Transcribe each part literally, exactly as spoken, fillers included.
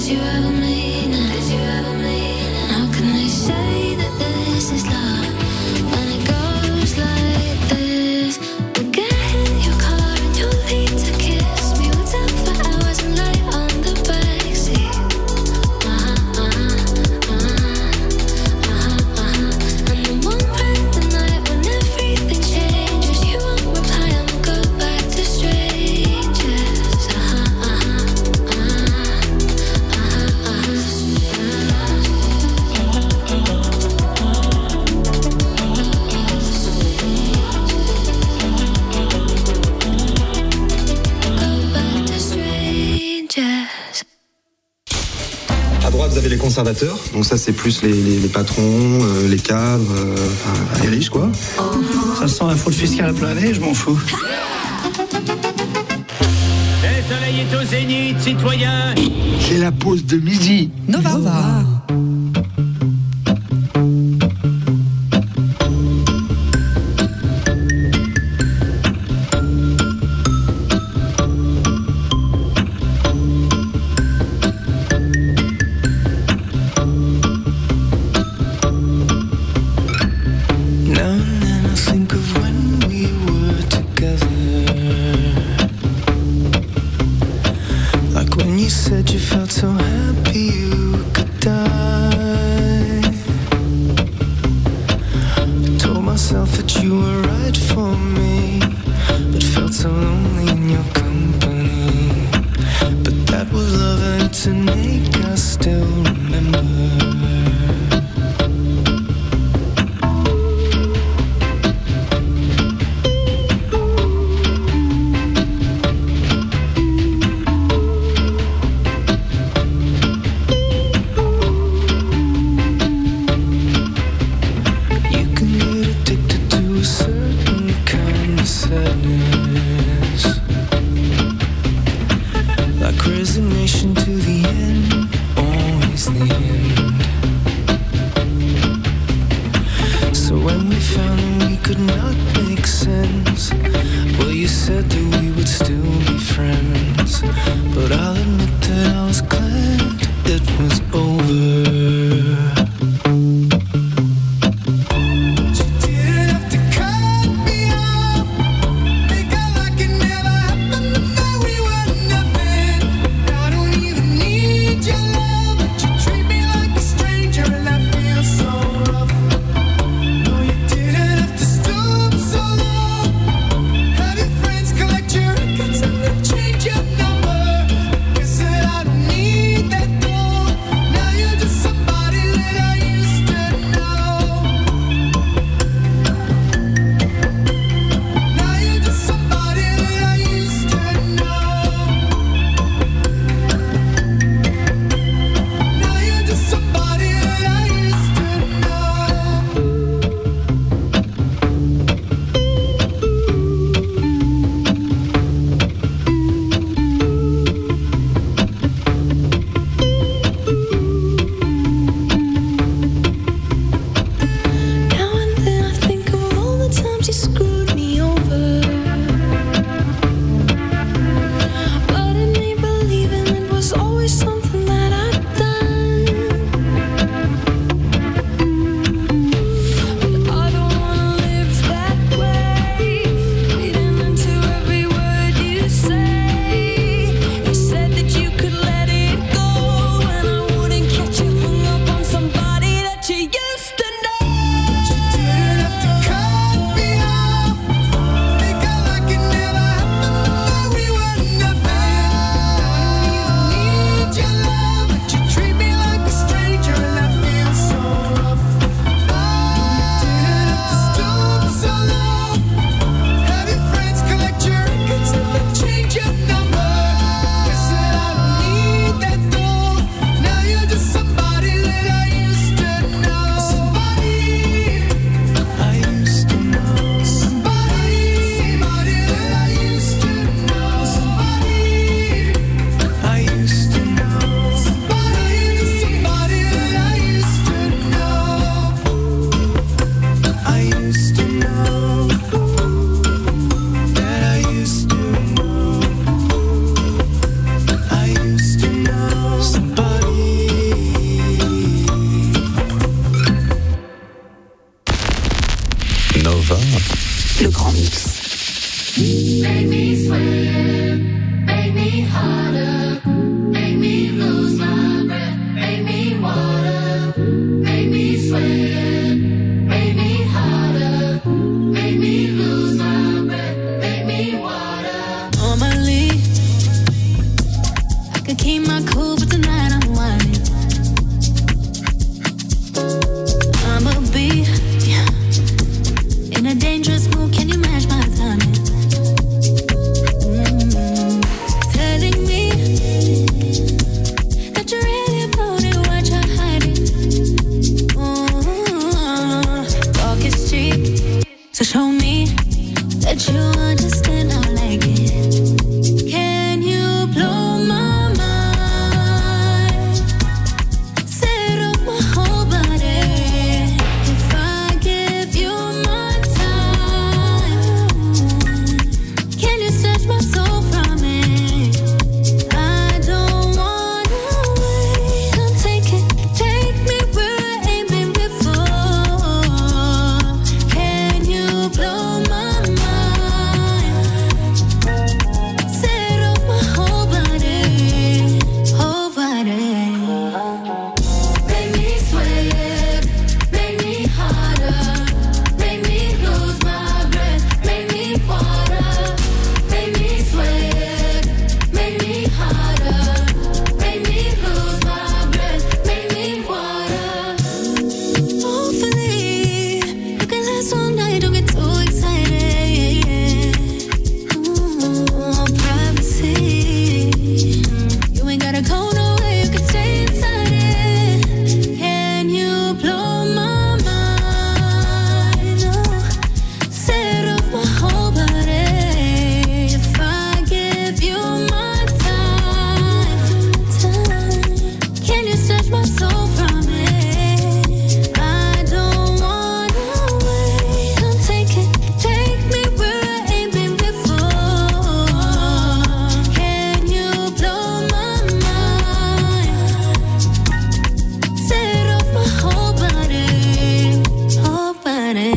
Conservateurs, donc ça c'est plus les, les, les patrons, euh, les cadres, euh, enfin, les riches quoi. Ça sent la fraude fiscale à plein nez, je m'en fous. Le soleil est au zénith, citoyen. C'est la pause de midi. Nova. Nova. Nova. Le grand mix. Make me sweat, make me harder, make me lose my breath, make me water, make me sweat, make me harder, make me lose my breath, make me water. Normally, I could keep my cool, but tonight I'm whining. I'ma be in a dangerous mood, can you match my timing? Show me that you understand, I like it. Can you blow my mind? Set off my whole body. If I give you my time, can you snatch my soul from me? I don't wanna wait. Come take it, take me where I ain't been before. Can you blow my mind? Set off my whole body, whole body. Make me sweat, make me harder, make me lose my breath, make me water, make me sweat, make me harder, make me lose my breath, make me water. Hopefully, you can last all night, don't get too excited. Ooh, privacy. You ain't gotta go nowhere, you can stay inside it. Can you blow my mind? Oh, set off my whole body. If I give you my time, time, can you snatch my soul from me? I don't wanna wait. Come take it, take me where I ain't been before. Can you blow my mind? Set off my whole body, whole body.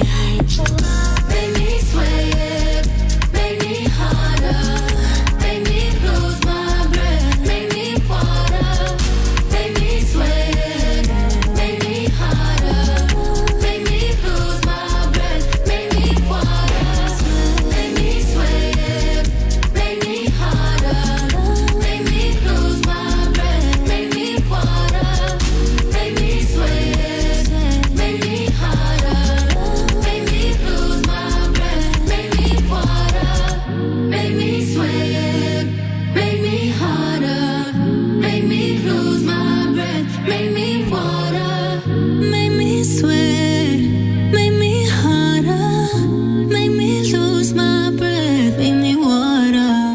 Make me sweat, make me harder, make me lose my breath, make me water, make me sweat, make me harder, make me lose my breath, make me water, make me sweat, make me harder, make me lose my breath, make me water, make me sweat, make me harder, make me lose my breath, make me water, make me sweat, make me harder, make me lose my breath, make me water, Make me sweat, make me harder, make me lose my breath, make me water.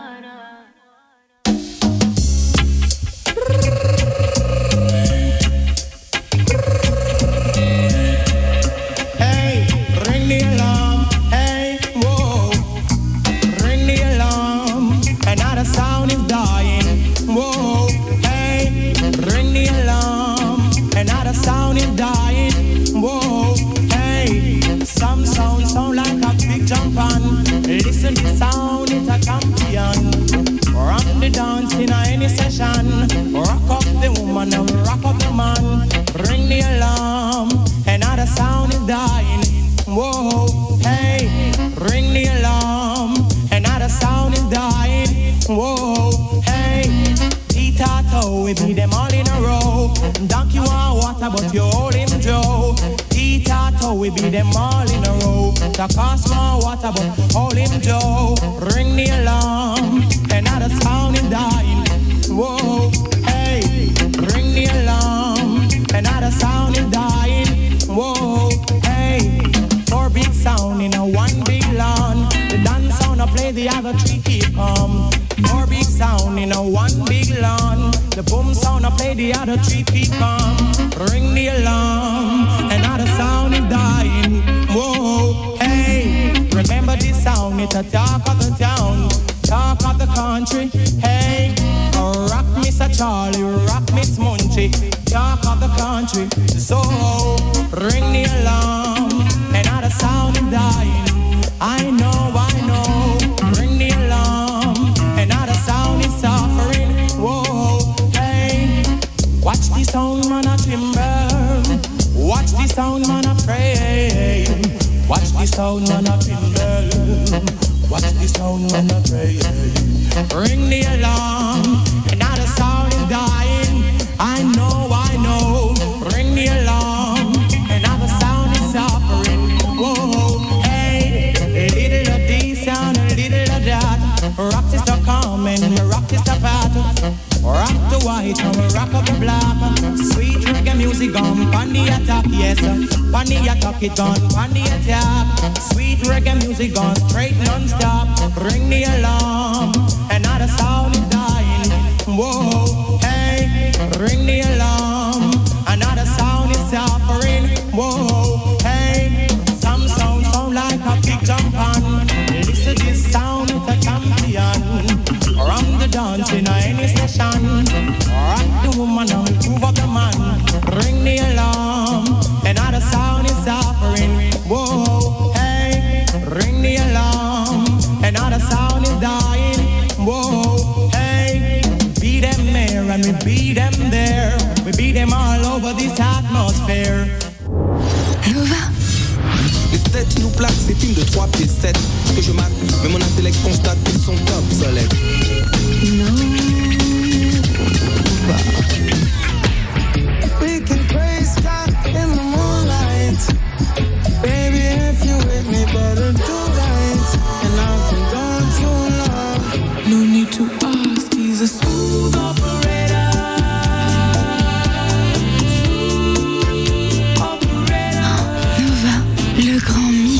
Hey, ring the alarm. Hey, whoa. Ring the alarm. Another sound is dying. Whoa. Hey, ring the alarm. Another sound is dying. Whoa. Hey, some sound sound like a big jump on. Listen to the sound, it's a champion. Rock the dance in any session. Rock up the woman and rock up the man. Ring the alarm. Another sound is dying. Whoa, hey, ring the alarm. Another sound is dying. Whoa, hey, T-Tato, we beat them all in a row. Donkey want water, but you hold him Joe. T-Tato, we beat them all in a row. The cost more water, but hold him Joe. Ring the alarm. Another sound is dying. Whoa, hey, ring the alarm. Another sound is dying. Whoa, hey, four big sound in a one big lawn. The dance sound I play, the other three keep calm. Four big sound in a one big lawn. The boom sound I play, the other three keep calm. Ring the alarm. Another sound is dying. Whoa, hey, remember this sound? It's a talk of the town, talk of the country. Hey, rock Mister Charlie, rock Miss Munchie, talk of the country. So ring the alarm. Another the sound when I pinball. Watch the sound when I pray. Ring the alarm, and now the sound is dying. I know, I know. Ring the alarm, and now the sound is suffering. Whoa, hey, little of this sound, a little of that. Rock sister coming, rock sister fat. Rock the white, and rock up the black. Sweet reggae music on, on the attack, yes. On the attack, it gone, on the attack. Sweet reggae music on, straight non-stop. Ring the alarm, and now the sound is dying. Whoa, hey, ring the alarm, and now the sound is suffering. Whoa, hey, some sound sound like a big jump on. Listen this sound, it's a champion. Around the dance in any session. Rock the woman and move up the man. Ring the alarm, and now the sound is suffering. Whoa, hey, ring the alarm, and now the sound is dying. Whoa, hey, beat them there and we beat them there. We beat them all over this atmosphere. Nova. Les têtes nous plaquent, ces films de trois pieds sept que je mate, mais mon intellect constate qu'ils sont obsolètes. Nova. We can praise God in the moonlight. Baby, if you with me, better do right. And I've been gone too long. No need to ask, he's a smooth operator. Smooth operator. Nova, le grand mix.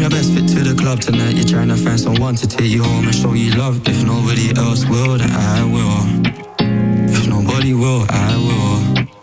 your best fit to the club tonight. You're trying to find someone to take you home and show you love. If nobody else will, then I will. If nobody will, I will.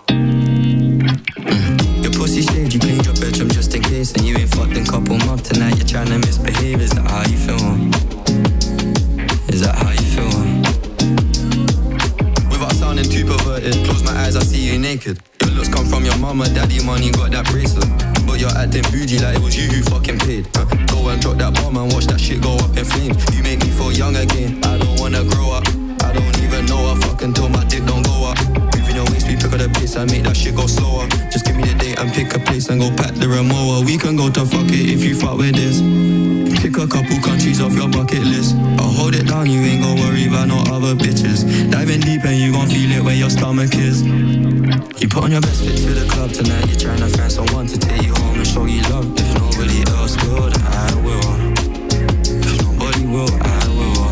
Mm. Your pussy shaved, you cleaned your bedroom just in case, and you ain't fucked in couple months. Tonight you're trying to misbehave. Is that how you feel? Is that how you feel? Without sounding too perverted, close my eyes, I see you naked. Your looks come from your mama, daddy money, got that bracelet. But you're acting bougie like it was you who fucking paid. uh, Go and drop that bomb and watch that shit go up in flames. You make me feel young again, I don't wanna grow up. I don't even know I fucking till my dick don't go up. Moving your waist, we pick up the pace and make that shit go slower. Just give me the date and pick a place and go pack the remote. We can go to fuck it if you fuck with this. Pick a couple countries off your bucket list. I'll hold it down, you ain't gon' worry about no other bitches. Diving deep and you gon' feel it where your stomach is. You put on your best fit to the club tonight. You're trying to find someone to take you home and show you love. If nobody else will, then I will. If nobody will, I will.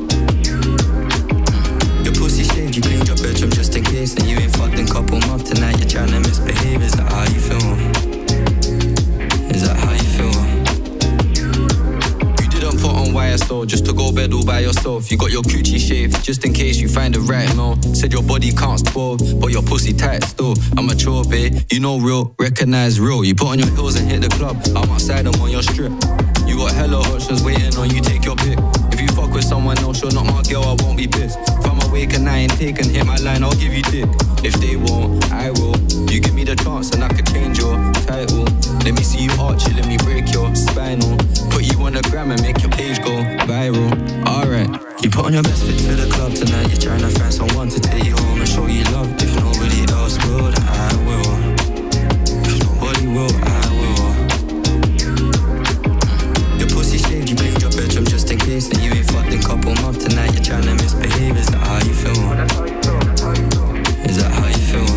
Mm. Your pussy shaved, you cleaned your bedroom just in case, and you ain't fucked in couple months. Tonight you're trying to misbehave. Is that how you feel? Is that how you feel? Put on Y S O just to go bed all by yourself. You got your coochie shaved just in case you find the right no. Said your body counts twelve, but your pussy tight still. I'm a mature, babe, you know real, recognize real. You put on your heels and hit the club, I'm outside, I'm on your strip. You got hella options waiting on you, take your pick. If you fuck with someone else, you're not my girl, I won't be pissed. If I'm awake and I ain't taken, hit my line, I'll give you dick. If they won't, I will. You give me the chance and I could change your title. Let me see you arch it, let me break your spinal. Put you on the gram and make your page go viral. Alright. You put on your best fit to the club tonight. You're trying to find someone to take you home and show you love. If nobody else will, then I will. If nobody will, I will. Mm. Your pussy shaved, you cleaned your bedroom just in case, and you ain't fucked in couple months. Tonight you're trying to misbehave. Is that how you feel? Is that how you feel?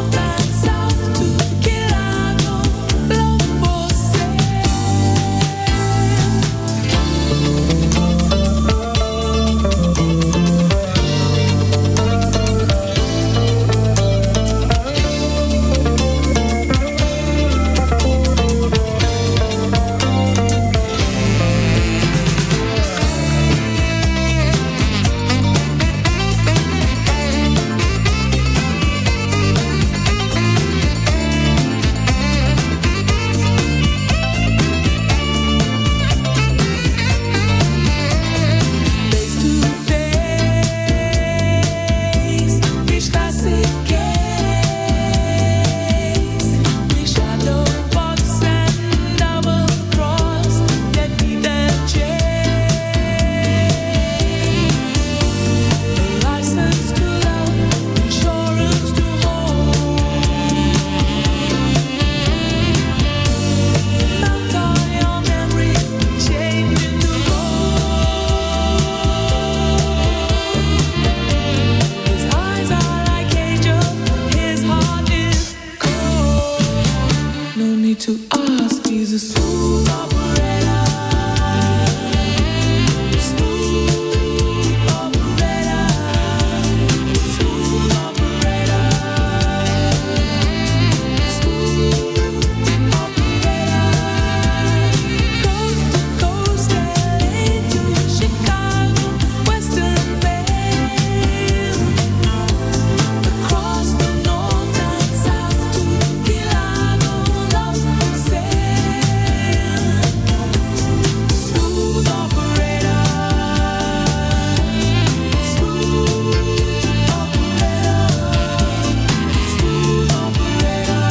South to Chicago, blow for sale. 'cause he's a smooth operator. Smooth operator. Smooth operator. Smooth operator. Coast to coast, L A to Chicago, Western Maine. Across the north and south to Key Largo, Los Angeles. Smooth operator. Smooth operator. Smooth operator.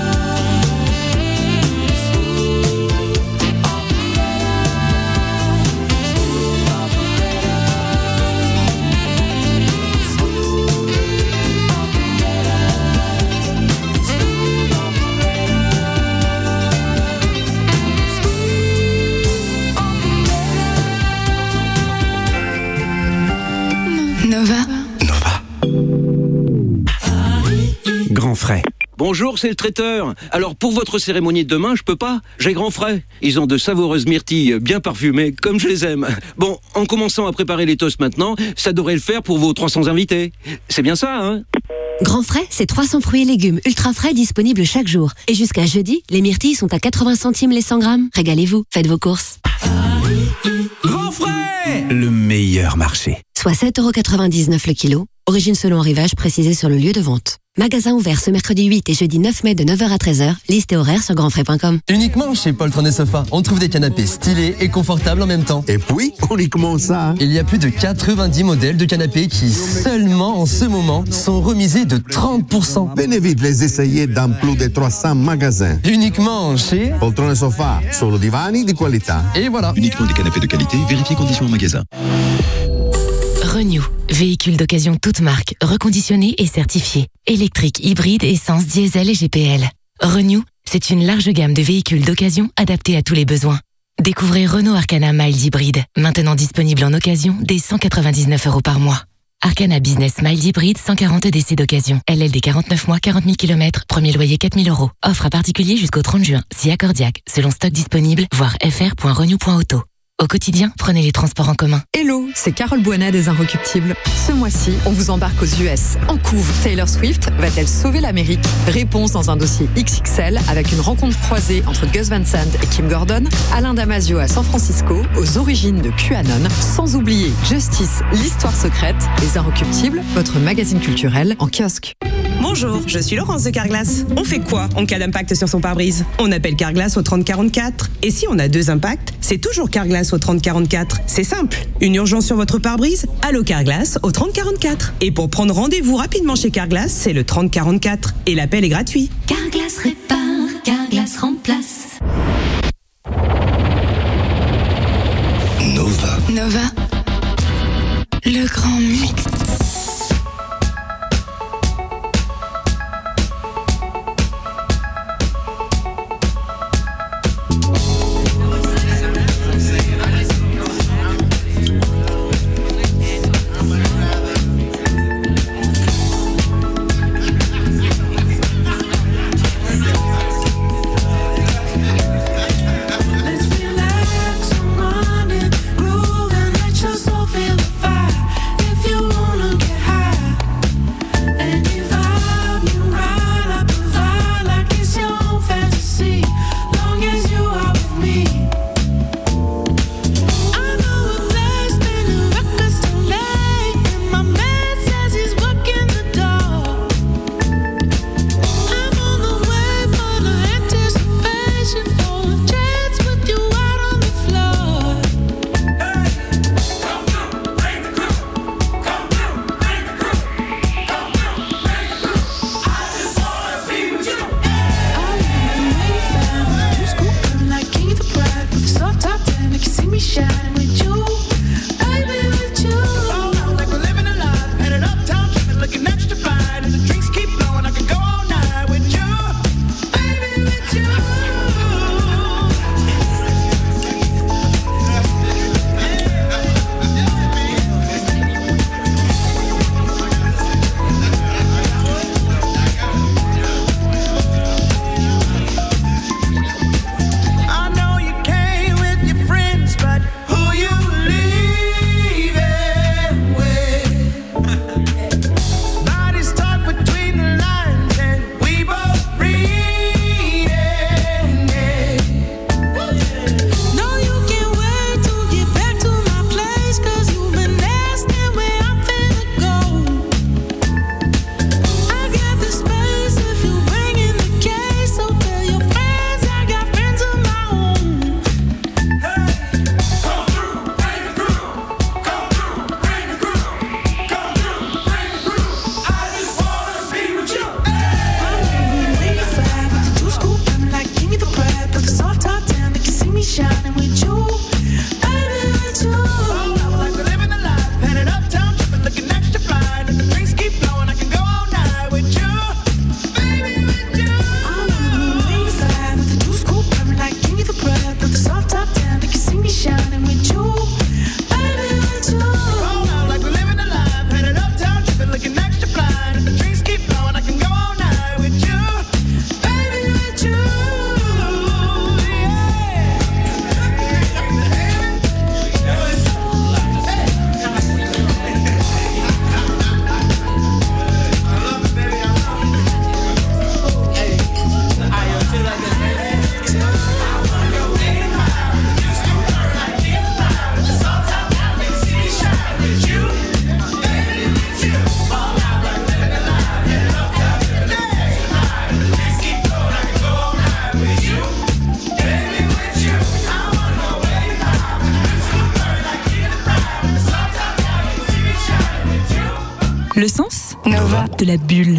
Nova. Grand frais. Bonjour, c'est le traiteur. Alors pour votre cérémonie de demain, je peux pas. J'ai grand frais. Ils ont de savoureuses myrtilles bien parfumées, comme je les aime. Bon, en commençant à préparer les toasts maintenant, ça devrait le faire pour vos trois cents invités. C'est bien ça, hein? Grand frais, c'est trois cents fruits et légumes ultra frais disponibles chaque jour. Et jusqu'à jeudi, les myrtilles sont à quatre-vingts centimes les cent grammes. Régalez-vous, faites vos courses. Grand frais! Le meilleur marché. Soit sept euros quatre-vingt-dix-neuf le kilo. Origine selon arrivage précisé sur le lieu de vente. Magasin ouvert ce mercredi huit et jeudi neuf mai de neuf heures à treize heures. Liste et horaire sur grandfrais point com. Uniquement chez Poltron et Sofa, on trouve des canapés stylés et confortables en même temps. Et puis, uniquement ça. Il y a plus de quatre-vingt-dix modèles de canapés qui, seulement en ce moment, sont remisés de trente pour cent. Venez vite les essayer dans plus de trois cents magasins. Uniquement chez Poltron et Sofa, solo divani di qualità. Et voilà. Uniquement des canapés de qualité, vérifiez conditions au magasin. Renew, véhicule d'occasion toute marque, reconditionné et certifié. Électrique, hybride, essence, diesel et G P L. Renew, c'est une large gamme de véhicules d'occasion adaptés à tous les besoins. Découvrez Renault Arcana Mild Hybride, maintenant disponible en occasion dès cent quatre-vingt-dix-neuf euros par mois. Arcana Business Mild Hybride, cent quarante D C d'occasion. L L D quarante-neuf mois, quarante mille kilomètres, premier loyer quatre mille euros. Offre à particulier jusqu'au trente juin, si accordiaque, selon stock disponible, voir f r point renew point auto. Au quotidien, prenez les transports en commun. Hello, c'est Carole Boinet des Inrecuptibles. Ce mois-ci, on vous embarque aux U S. En couve, Taylor Swift va-t-elle sauver l'Amérique? Réponse dans un dossier X X L avec une rencontre croisée entre Gus Van Sant et Kim Gordon, Alain Damasio à San Francisco, aux origines de QAnon, sans oublier Justice, l'histoire secrète, Les Inrecuptibles, votre magazine culturel en kiosque. Bonjour, je suis Laurence de Carglass. On fait quoi en cas d'impact sur son pare-brise? On appelle Carglass au trente quarante-quatre. Et si on a deux impacts, c'est toujours Carglass au trente quarante-quatre. C'est simple. Une urgence sur votre pare-brise? Allô Carglass au trente quarante-quatre. Et pour prendre rendez-vous rapidement chez Carglass, c'est le trente quarante-quatre. Et l'appel est gratuit. Carglass répare, Carglass remplace. Nova. Nova. Le grand mix. Nova de la bulle.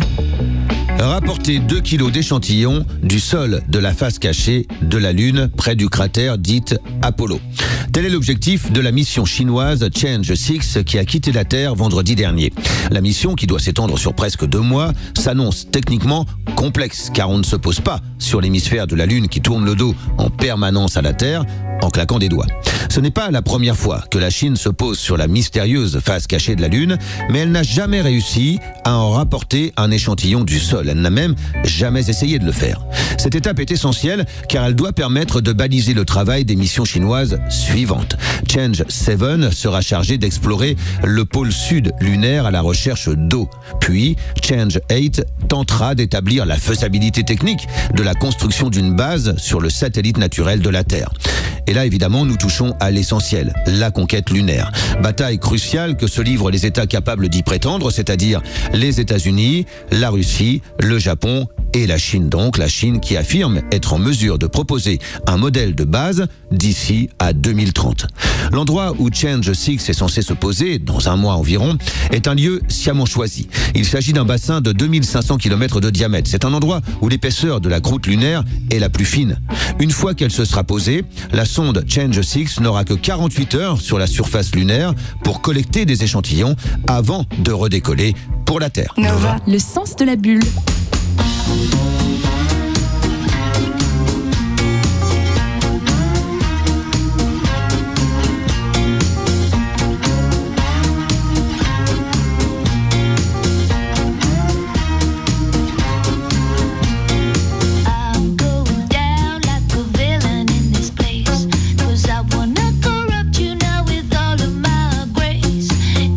Rapporter deux kilos d'échantillons du sol de la face cachée de la Lune près du cratère dite Apollo. Tel est l'objectif de la mission chinoise Change six qui a quitté la Terre vendredi dernier. La mission, qui doit s'étendre sur presque deux mois, s'annonce techniquement complexe car on ne se pose pas sur l'hémisphère de la Lune qui tourne le dos en permanence à la Terre en claquant des doigts. Ce n'est pas la première fois que la Chine se pose sur la mystérieuse face cachée de la Lune, mais elle n'a jamais réussi à en rapporter un échantillon du sol. Elle n'a même jamais essayé de le faire. Cette étape est essentielle car elle doit permettre de baliser le travail des missions chinoises suivantes. Change sept sera chargé d'explorer le pôle sud lunaire à la recherche d'eau. Puis, Change huit tentera d'établir la faisabilité technique de la construction d'une base sur le satellite naturel de la Terre. Et là, évidemment, nous touchons à l'essentiel, la conquête lunaire. Bataille cruciale que se livrent les États capables d'y prétendre, c'est-à-dire les États-Unis, la Russie, le Japon et la Chine. Donc, la Chine qui affirme être en mesure de proposer un modèle de base d'ici à deux mille trente. L'endroit où Change six est censé se poser, dans un mois environ, est un lieu sciemment choisi. Il s'agit d'un bassin de deux mille cinq cents kilomètres de diamètre. C'est un endroit où l'épaisseur de la croûte lunaire est la plus fine. Une fois qu'elle se sera posée, la sonde Change six n'aura que quarante-huit heures sur la surface lunaire pour collecter des échantillons avant de redécoller pour la Terre. Nova, le sens de la bulle.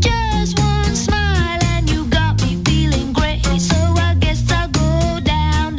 Just one smile and you got me feeling great. So I guess I'll go down.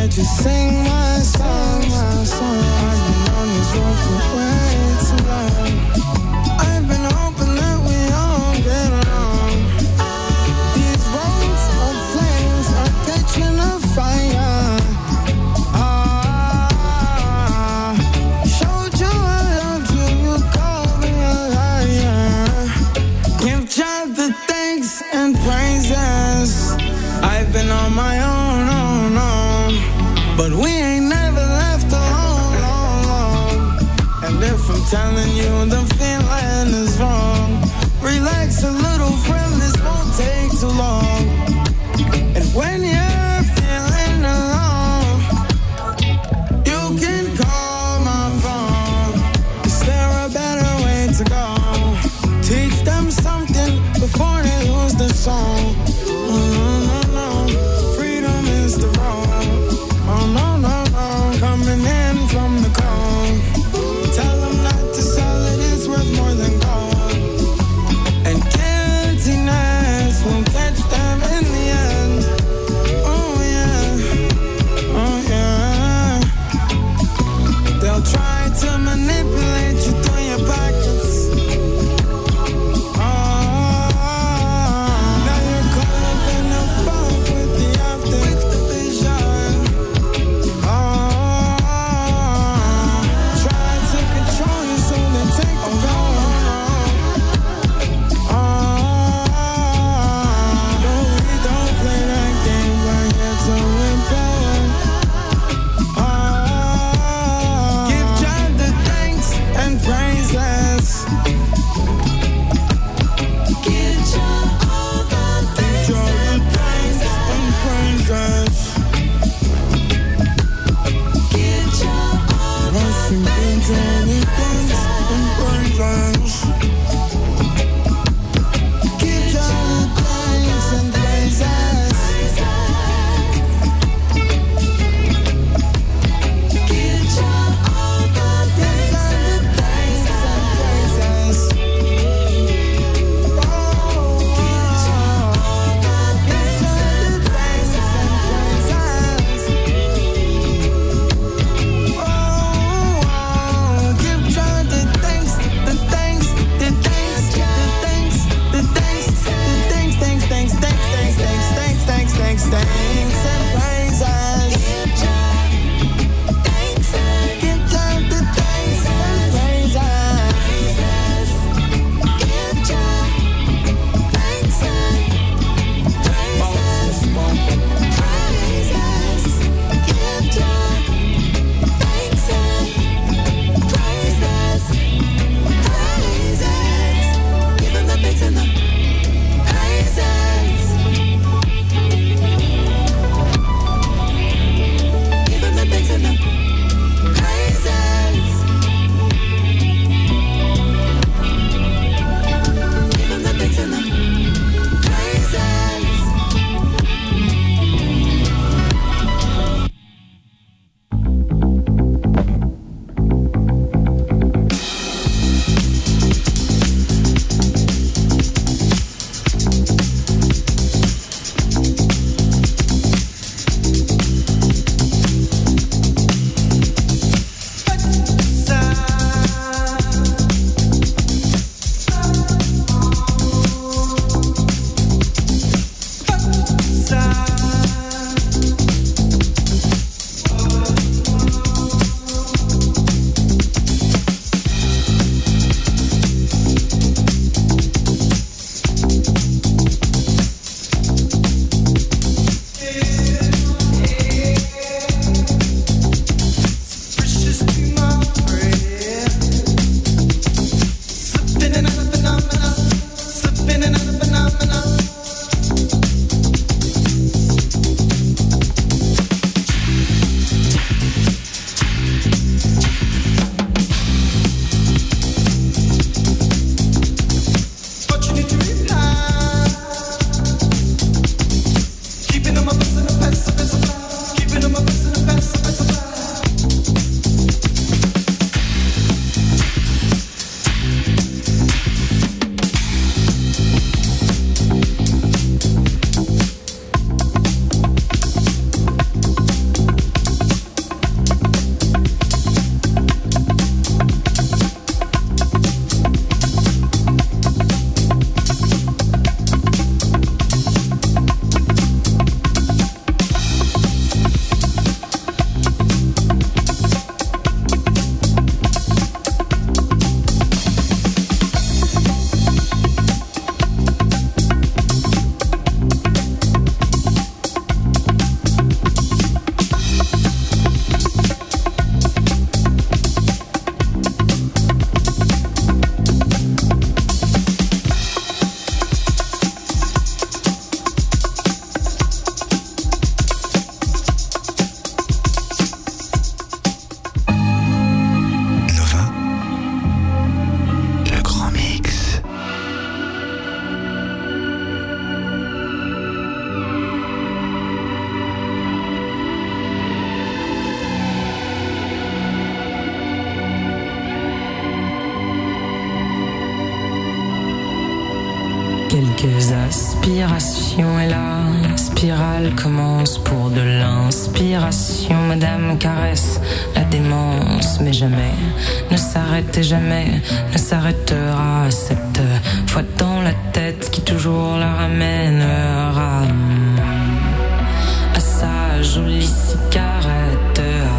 let you sing my song, my song. I've been on this road for way too long. I've been hoping that we all get along. These roads of flames are catching a fire. Ah, showed you I loved you, you called me a liar. Give God the thanks and praises. I've been on my own, own, own, but we ain't never left alone, alone, alone. And if I'm telling you the feeling is wrong, relax a little, friend, this won't take too long. And when you're feeling alone, you can call my phone. Is there a better way to go? Teach them something before they lose the song. Oh, no, no, no, freedom is the road. Oh, no, no, no, coming in from the cold. Tell them not to sell it, it's worth more than gold. And guiltiness will catch them l'expiration et la spirale commence pour de l'inspiration. Madame caresse la démence, mais jamais ne s'arrête et jamais ne s'arrêtera. Cette fois dans la tête qui toujours la ramènera à sa jolie cigarette,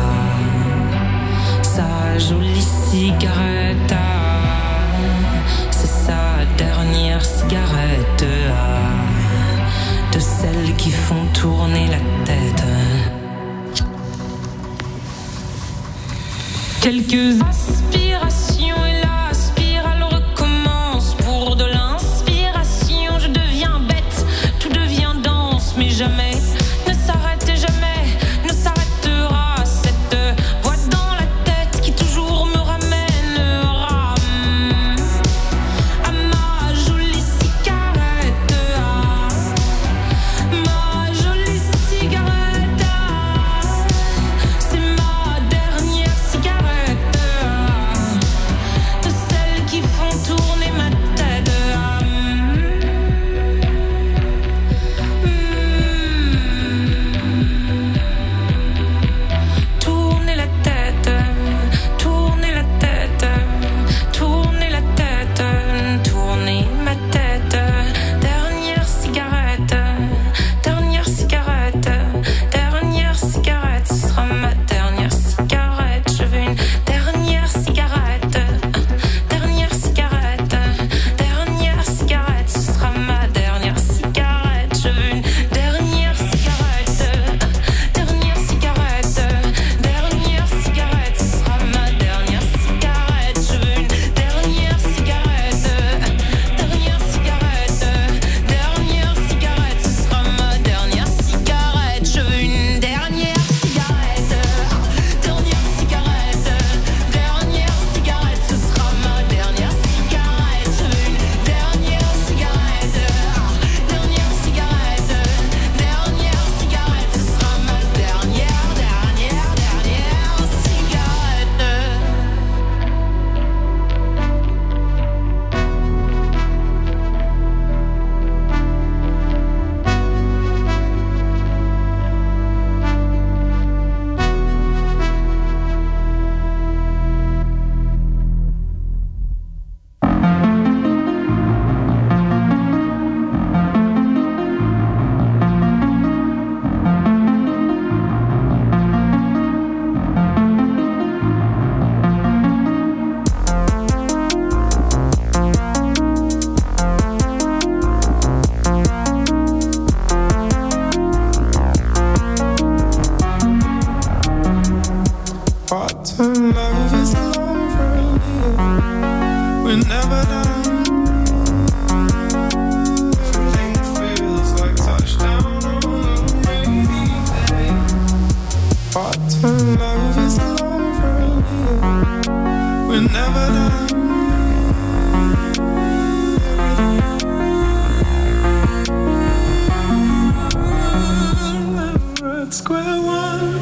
à sa jolie cigarette. C'est sa dernière cigarette, de celles qui font tourner la tête. Quelques aspirations et la spirale recommence. Pour de l'inspiration, je deviens bête, tout devient dense, mais jamais ne s'arrête et jamais ne s'arrêtera. Cette voix dans la tête qui toujours me ramènera à ma jolie cigarette, à ma jolie cigarette. C'est ma dernière cigarette, de celles qui font tourner ma tête. Tourner la tête, tourner la tête, tourner la tête, tourner ma tête. Dernière cigarette, dernière cigarette, dernière cigarette, ce sera ma dernière cigarette. Je veux une dernière cigarette, dernière cigarette, dernière cigarette, ce sera ma dernière cigarette. Je veux une dernière cigarette, dernière cigarette, dernière cigarette, ce sera ma dernière cigarette. Je veux une dernière cigarette, dernière cigarette, dernière cigarette, ce sera ma dernière cigarette. Je veux une dernière cigarette, dernière cigarette, dernière cigarette, ce sera ma dernière cigarette. Je veux une dernière cigarette, dernière cigarette, dernière cigarette, ce sera ma dernière, dernière, dernière Part-time love is over. We're never done. Everything feels like touchdown on a rainy day. Part-time love is over. We're never done. We're at square one.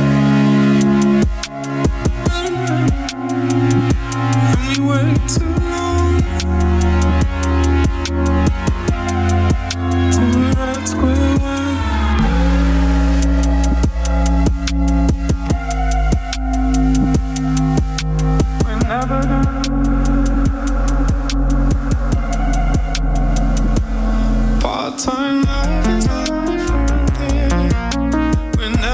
And we worked too long till we're at square one. We're never done. Part-time love is over there. We're never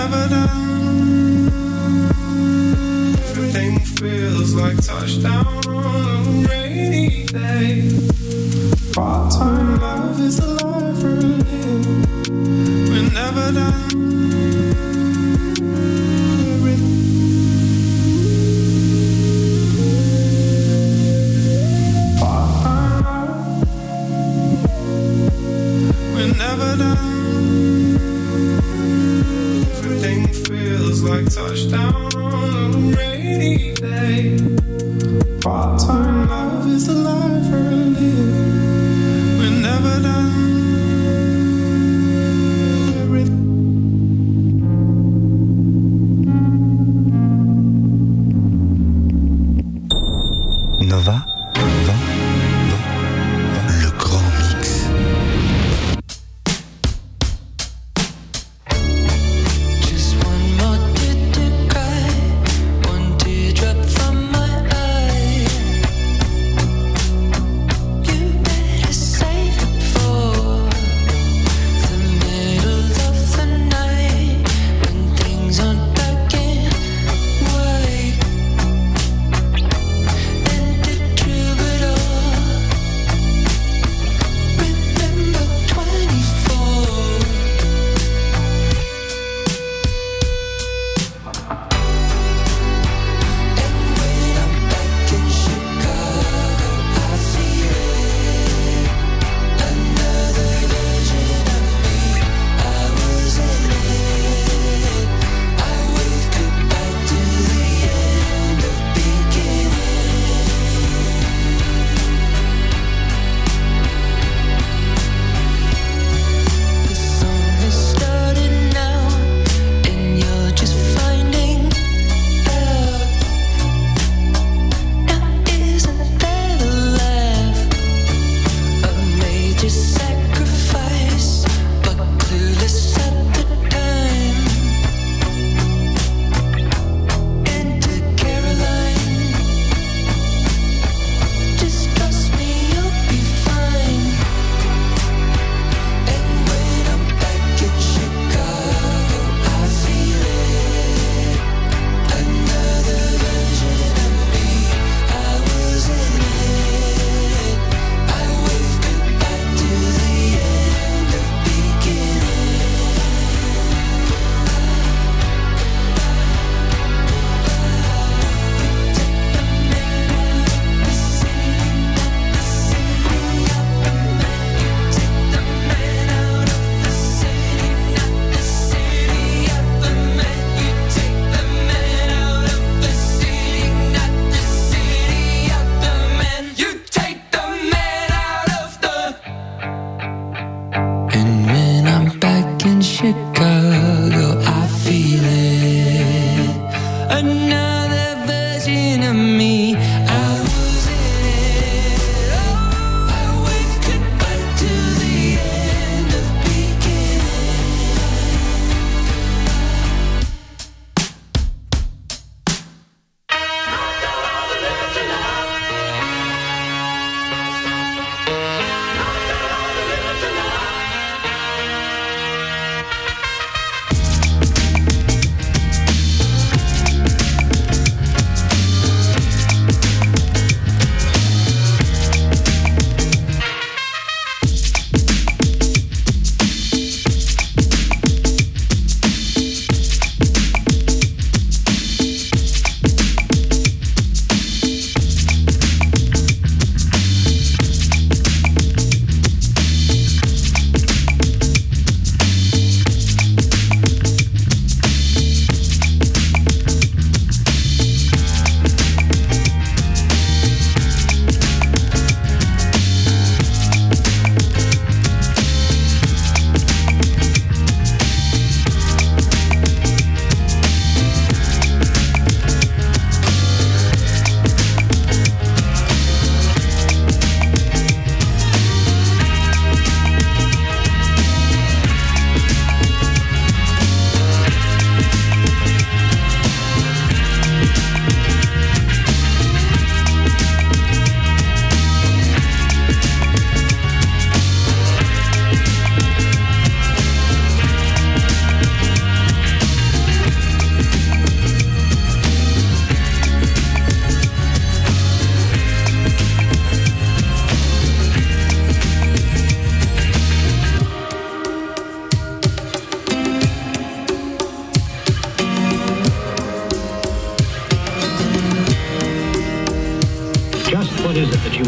never done. Everything feels like touchdown on a rainy day. Part-time love is the life we're living. We're never done. Never done. Everything feels like touchdown on a rainy day. Part-time love is the life we're living. We're never done. Nova, va, va, va. Le grand mix. To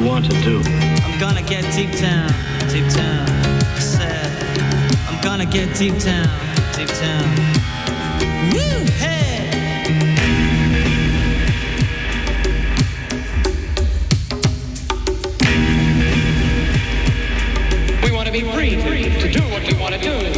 want to do. I'm gonna get deep down, deep down. I said, I'm gonna get deep down, deep down. Woo, hey! We want to be free to do what we want to do.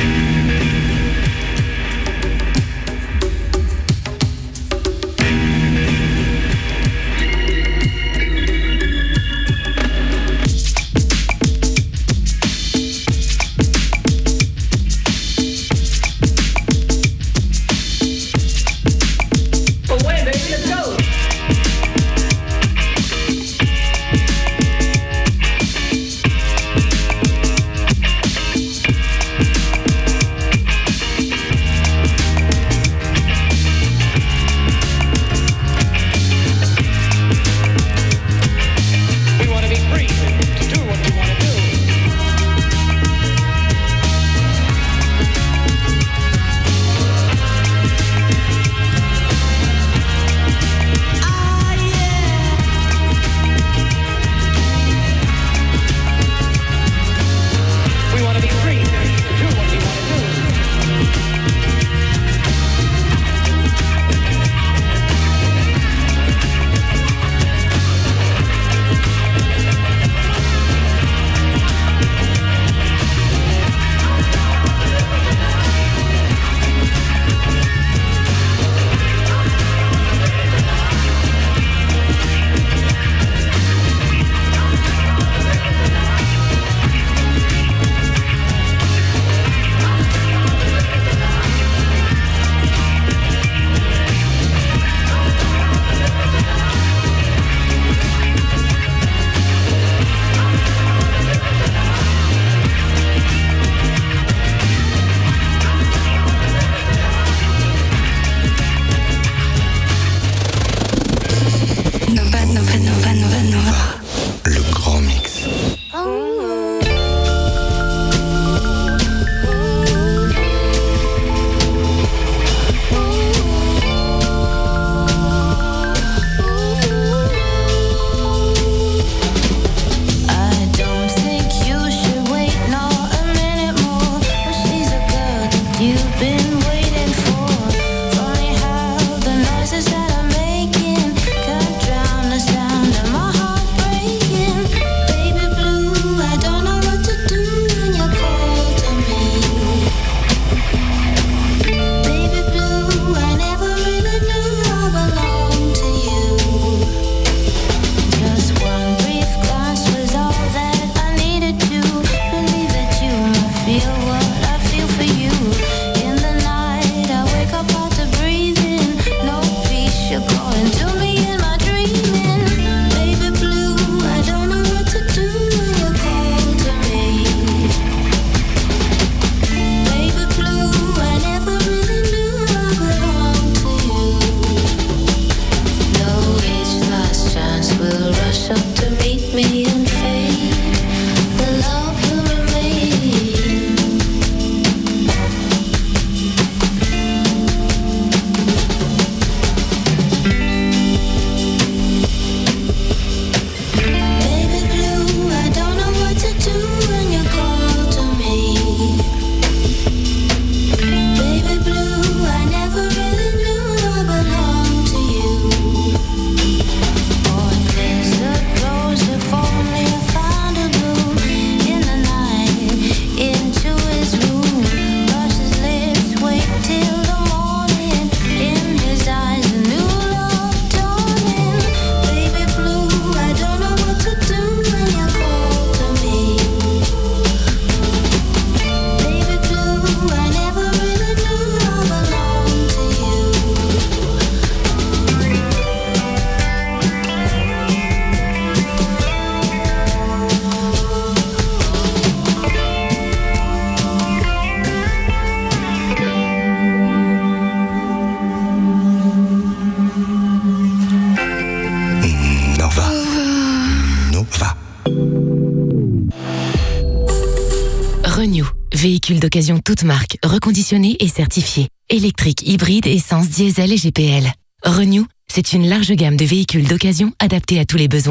Renew, véhicule d'occasion toute marque, reconditionné et certifié. Électrique, hybride, essence, diesel et G P L. Renew, c'est une large gamme de véhicules d'occasion adaptés à tous les besoins.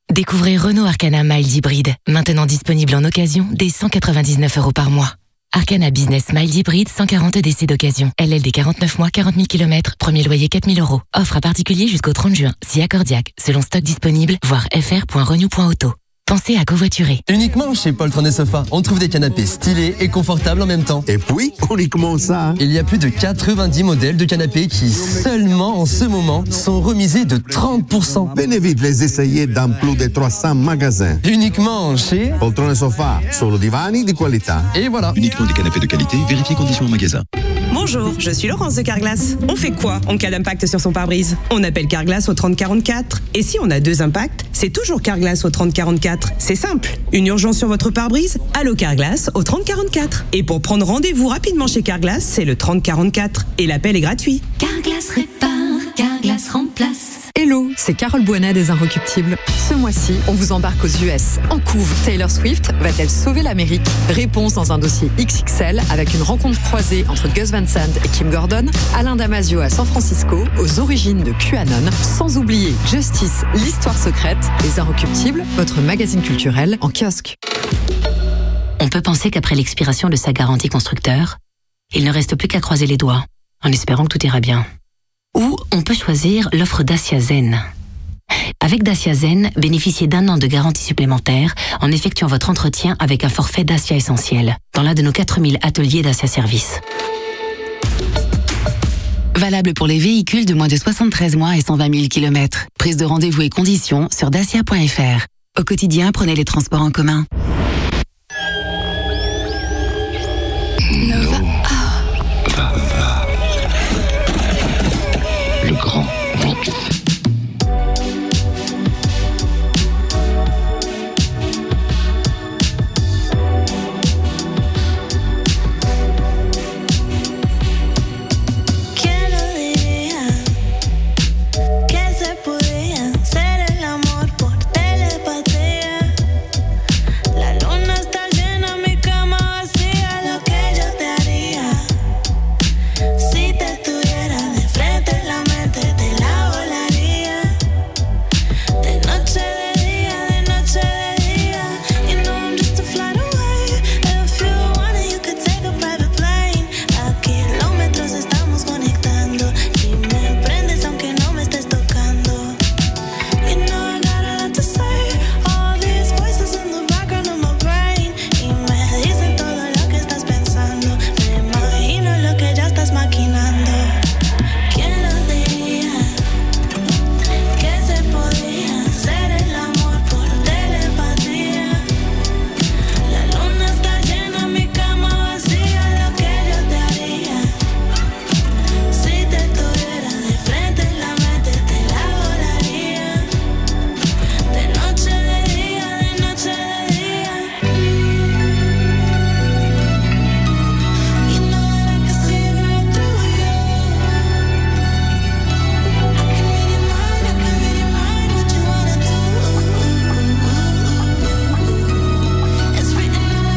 Découvrez Renault Arcana Mild Hybrid, maintenant disponible en occasion dès cent quatre-vingt-dix-neuf euros par mois. Arcana Business Mild Hybrid, cent quarante D C d'occasion. L L D quarante-neuf mois, quarante mille kilomètres. Premier loyer quatre mille euros. Offre à particulier jusqu'au trente juin. Si accordiaque. Selon stock disponible, voir f r point renew point auto. Pensez à covoiturer. Uniquement chez Poltron et Sofa, on trouve des canapés stylés et confortables en même temps. Et puis, uniquement ça. Il y a plus de quatre-vingt-dix modèles de canapés qui, seulement en ce moment, sont remisés de trente pour cent. Venez vite les essayer dans plus de trois cents magasins. Uniquement chez Poltron et Sofa, solo divani di qualità. Et voilà. Uniquement des canapés de qualité, vérifiez conditions en magasin. Bonjour, je suis Laurence de Carglass. On fait quoi en cas d'impact sur son pare-brise? On appelle Carglass au trente quarante-quatre. Et si on a deux impacts, c'est toujours Carglass au trente quarante-quatre. C'est simple. Une urgence sur votre pare-brise? Allô Carglass au trente quarante-quatre. Et pour prendre rendez-vous rapidement chez Carglass, c'est le trente quarante-quatre. Et l'appel est gratuit. Carglass répare, Carglass remplace. Hello, c'est Carole Boinet des Inrecuptibles. Ce mois-ci, on vous embarque aux U S. En couve, Taylor Swift va-t-elle sauver l'Amérique? Réponse dans un dossier X X L avec une rencontre croisée entre Gus Van Sant et Kim Gordon, Alain Damasio à San Francisco, aux origines de QAnon, sans oublier Justice, l'histoire secrète, Les Inrecuptibles, votre magazine culturel en kiosque. On peut penser qu'après l'expiration de sa garantie constructeur, il ne reste plus qu'à croiser les doigts, en espérant que tout ira bien. Ou on peut choisir l'offre Dacia Zen. Avec Dacia Zen, bénéficiez d'un an de garantie supplémentaire en effectuant votre entretien avec un forfait Dacia Essentiel dans l'un de nos quatre mille ateliers Dacia Service. Valable pour les véhicules de moins de soixante-treize mois et cent vingt mille kilomètres. Prise de rendez-vous et conditions sur dacia point f r. Au quotidien, prenez les transports en commun.